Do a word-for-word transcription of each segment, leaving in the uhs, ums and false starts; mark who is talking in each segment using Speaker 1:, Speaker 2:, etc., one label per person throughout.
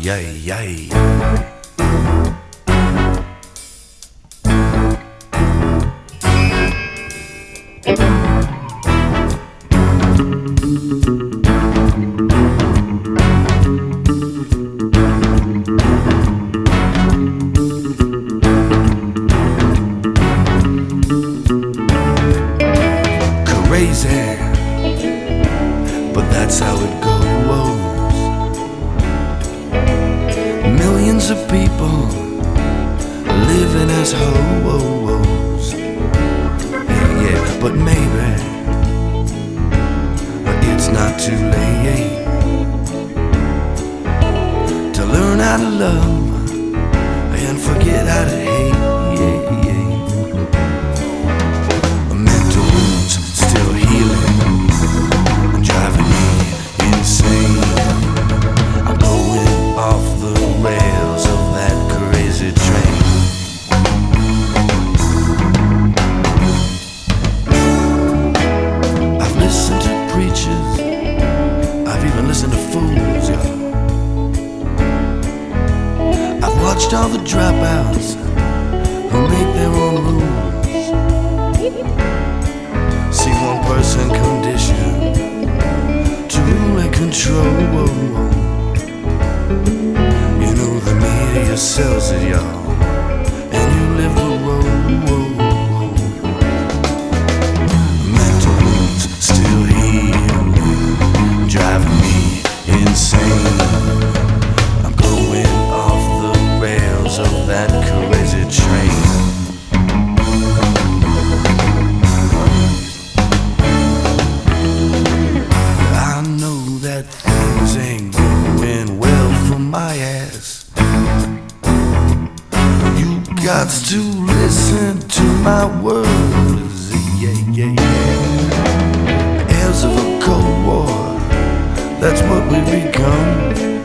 Speaker 1: Ay, ay, ay. Crazy, but that's how it goes. Millions of people living as hoes. Yeah, yeah, but maybe it's not too late to learn how to love and forget how to hate. Yeah, yeah. Mental wounds still healing, driving me insane. I'm going off the rails of that crazy train. I've listened to preachers, I've even listened to fools, y'all. I've watched all the dropouts who make their own rules. See one person conditioned to rule and control. You know the media sells it, y'all, and you live the road. Mental wounds still healing, driving me insane. I'm going off the rails of that crazy train. I know that things ain't going well for my ass. You got to listen to my words, yeah, yeah, yeah. Heirs of a cold war, that's what we become.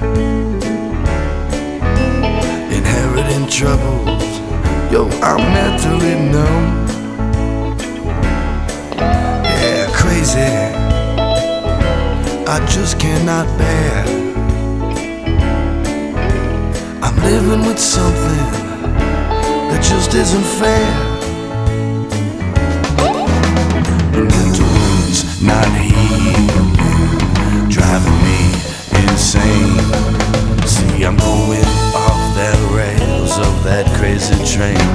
Speaker 1: Inheriting troubles, yo, I'm mentally numb. Yeah, crazy, I just cannot bear. I'm living with something that just isn't fair. Mental wounds not healing, driving me insane. See, I'm going off that rails of that crazy train.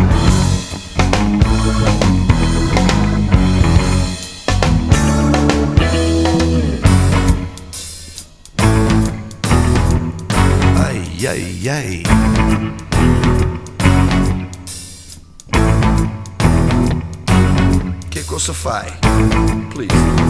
Speaker 1: Yay, yay. Che cosa fai? Please.